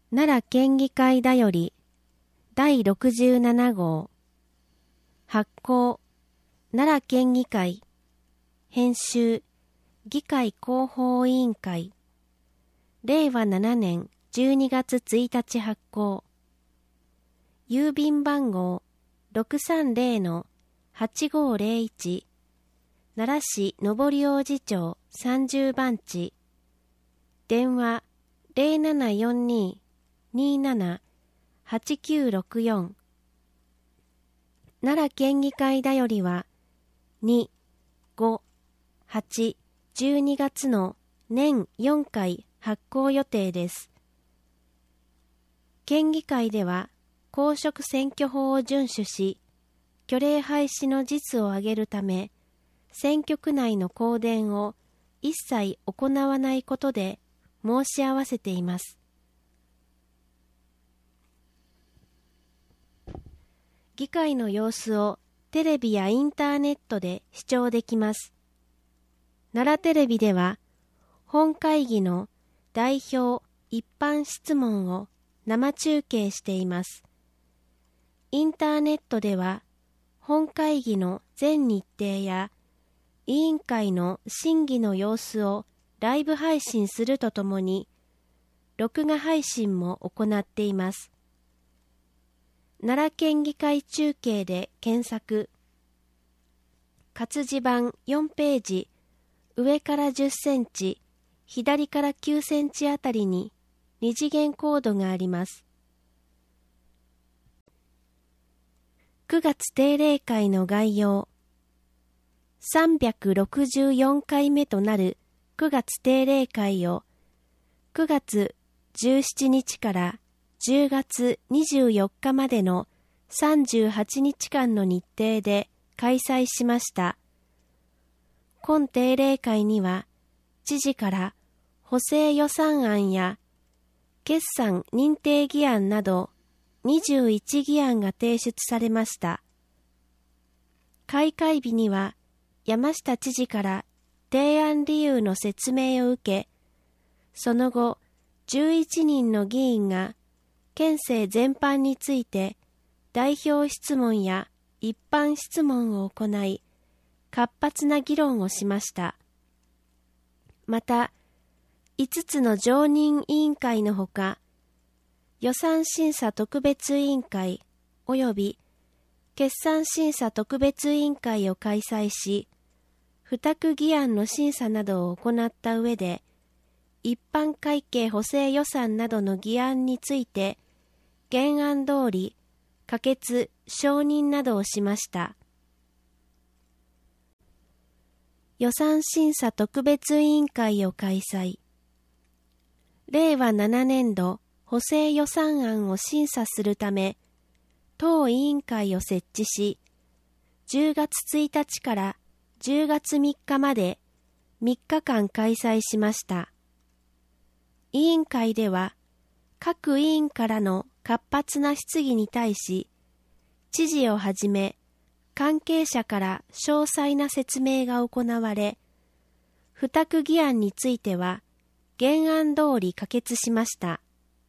奈良県議会だより第67号発行奈良県議会編集議会広報委員会令和7年12月1日発行郵便番号 630-8501 奈良市上り王子町30番地電話 0742-27-8964 奈良県議会だよりは2、5、8、12月の年4回発行予定です。県議会では公職選挙法を遵守し、虚礼廃止の実を挙げるため、選挙区内の公電を一切行わないことで申し合わせています。議会の様子をテレビやインターネットで視聴できます。奈良テレビでは、本会議の代表一般質問を生中継しています。インターネットでは、本会議の全日程や委員会の審議の様子をライブ配信するとともに、録画配信も行っています。奈良県議会中継で検索。活字版4ページ、上から10センチ、左から9センチあたりに二次元コードがあります。9月定例会の概要。364回目となる9月定例会を9月17日から10月24日までの38日間の日程で開催しました。今定例会には、知事から補正予算案や決算認定議案など21議案が提出されました。開会日には山下知事から提案理由の説明を受け、その後11人の議員が県政全般について代表質問や一般質問を行い、活発な議論をしました。また、5つの常任委員会のほか、予算審査特別委員会及び決算審査特別委員会を開催し、付託議案の審査などを行った上で、一般会計補正予算などの議案について、原案通り、可決・承認などをしました。予算審査特別委員会を開催。令和7年度補正予算案を審査するため、当委員会を設置し、10月1日から10月3日まで3日間開催しました。委員会では、各委員からの活発な質疑に対し、知事をはじめ、関係者から詳細な説明が行われ、付託議案については、原案通り可決しました。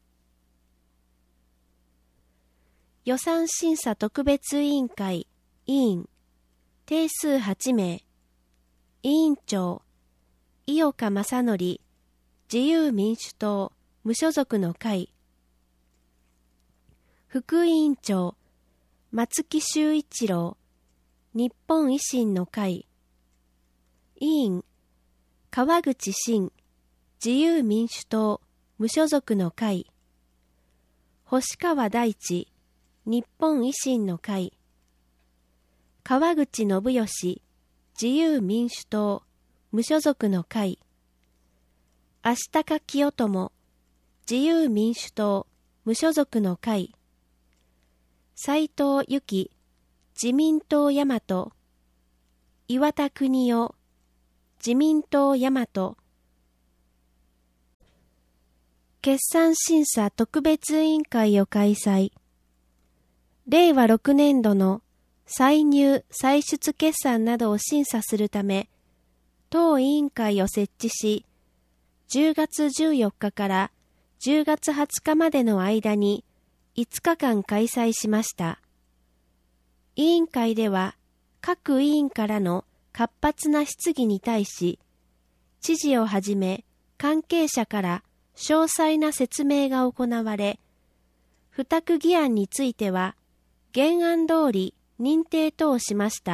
予算審査特別委員会委員、定数8名、委員長、井岡正則、自由民主党、無所属の会、副委員長、松木修一郎、日本維新の会、委員、川口真、自由民主党、無所属の会、星川大地、日本維新の会、川口信義、自由民主党、無所属の会、足高清友、自由民主党、無所属の会、斉藤由紀、自民党大和、岩田邦夫、自民党大和、決算審査特別委員会を開催。令和6年度の歳入・歳出決算などを審査するため、当委員会を設置し、10月14日から 10月20日までの間に5日間開催しました。委員会では各委員からの活発な質疑に対し、知事をはじめ関係者から詳細な説明が行われ、付託議案については原案通り認定等しました。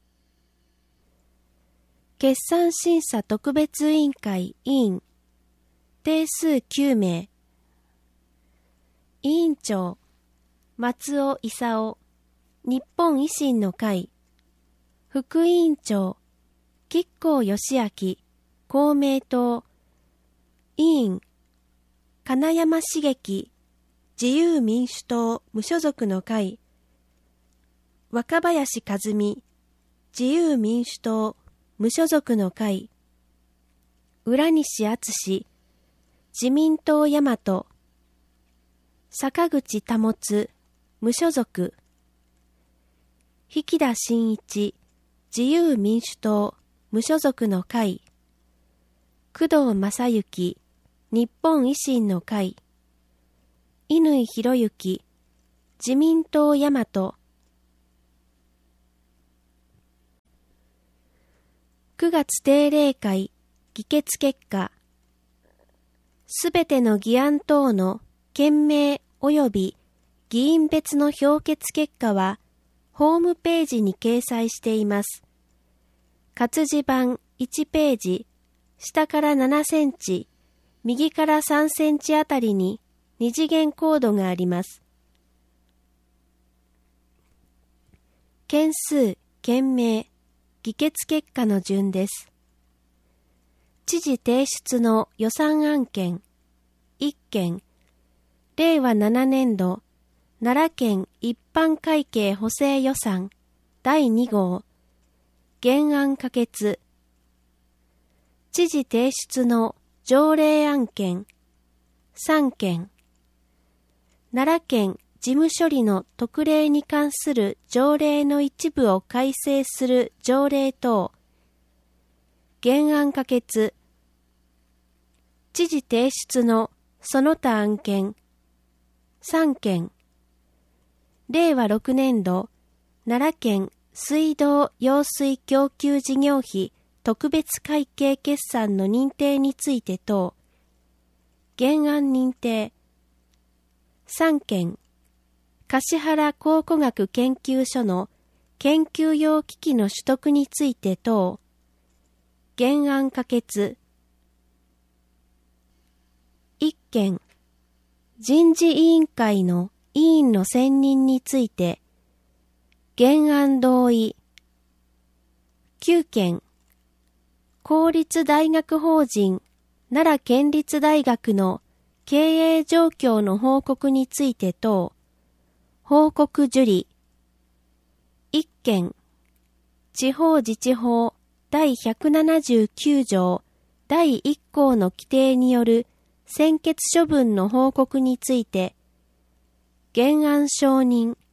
決算審査特別委員会委員、定数9名。委員長、松尾勲、日本維新の会。副委員長、吉行義明、公明党。委員、金山茂樹、自由民主党無所属の会。若林和美、自由民主党無所属の会。浦西敦、自民党大和。坂口保、無所属。引田真一、自由民主党無所属の会。工藤正幸、日本維新の会。乾博之、自民党大和。9月定例会議決結果。すべての議案等の件名及び議員別の評決結果はホームページに掲載しています。活字版1ページ、下から7センチ、右から3センチあたりに2次元コードがあります。件数、件名、議決結果の順です。知事提出の予算案件1件、令和7年度奈良県一般会計補正予算第2号原案可決。知事提出の条例案件3件、奈良県事務処理の特例に関する条例の一部を改正する条例等原案可決。知事提出のその他案件3件、令和6年度奈良県水道用水供給事業費特別会計決算の認定について等原案認定3件、橿原考古学研究所の研究用機器の取得について等原案可決。1件、人事委員会の委員の選任について原案同意。9件、公立大学法人奈良県立大学の経営状況の報告について等報告受理。1件、地方自治法第179条第1項の規定による専決処分の報告について原案承認。